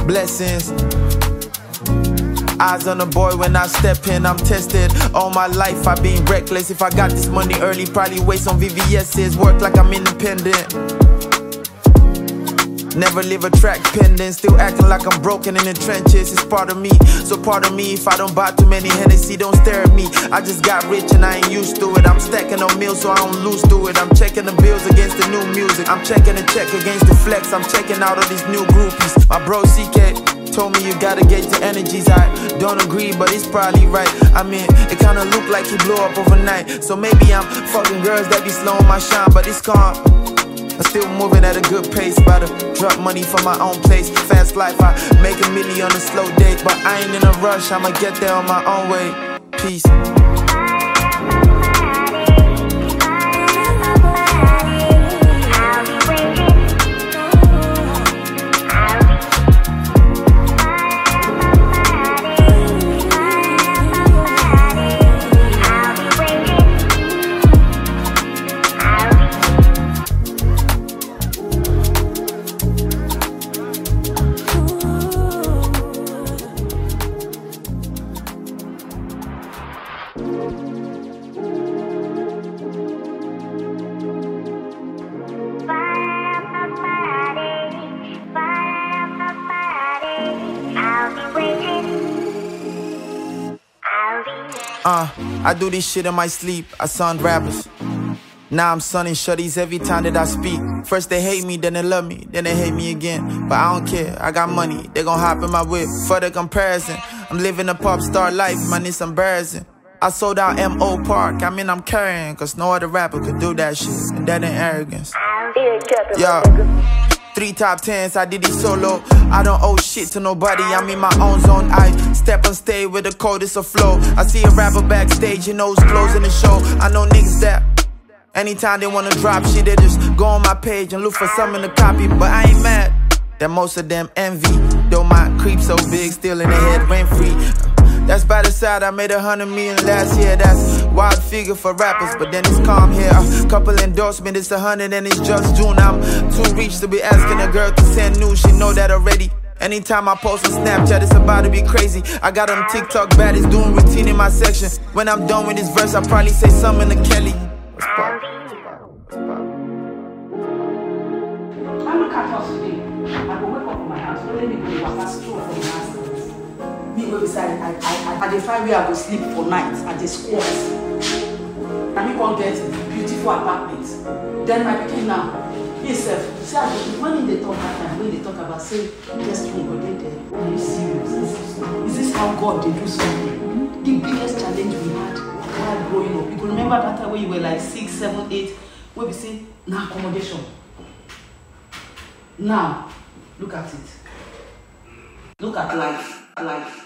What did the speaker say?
blessings. Eyes on the boy when I step in, I'm tested. All my life I've been reckless. If I got this money early, probably waste on VVS's. Work like I'm independent. Never leave a track pending. Still acting like I'm broken in the trenches. It's part of me, so part of me. If I don't buy too many Hennessy, don't stare at me. I just got rich and I ain't used to it. I'm stacking on meals so I don't lose to it. I'm checking the bills against the new music. I'm checking the check against the flex. I'm checking out all these new groupies. My bro CK told me you gotta gauge the energies. I don't agree, but it's probably right. I mean, it kinda look like he blew up overnight. So maybe I'm fucking girls that be slowing my shine, but it's calm. I'm still moving at a good pace. About to drop money for my own place. Fast life, I make a million on a slow date. But I ain't in a rush, I'ma get there on my own way. Peace. I do this shit in my sleep, I son rappers. Now I'm sunning shutties every time that I speak. First they hate me, then they love me, then they hate me again. But I don't care, I got money, they gon' hop in my whip. For the comparison, I'm living a pop star life, man, it's embarrassing. I sold out M.O. Park, I mean I'm carrying, cause no other rapper could do that shit, and that ain't arrogance. Yeah. 3 top 10s, I did it solo. I don't owe shit to nobody, I'm in my own zone. I step on stage with the coldest of flow. I see a rapper backstage, your nose closing the show. I know niggas that anytime they wanna drop shit, they just go on my page and look for something to copy. But I ain't mad that most of them envy. Though my creep so big, still in the head rent free. That's by the side, I made 100 million last year. That's wild figure for rappers, but then it's calm here. A couple endorsement, it's 100 and it's just June. I'm too rich to be asking a girl to send news, she know that already. Anytime I post on Snapchat, it's about to be crazy. I got them TikTok baddies doing routine in my section. When I'm done with this verse, I'll probably say something to Kelly. What's up? I look at us today. I go wake up in my house, don't let me go to pass through for the last me go beside, I dey find where I go sleep for night. I dey squat. And me come get beautiful apartment. Then my pikin now, himself, see when they talk that time, when they talk about say, guest room go dey there. Are you serious? Is this how God dey do something? The biggest challenge we had while growing up. You can remember that time when you were like 6, 7, 8, where we say, now accommodation. Now, look at it. Look at life.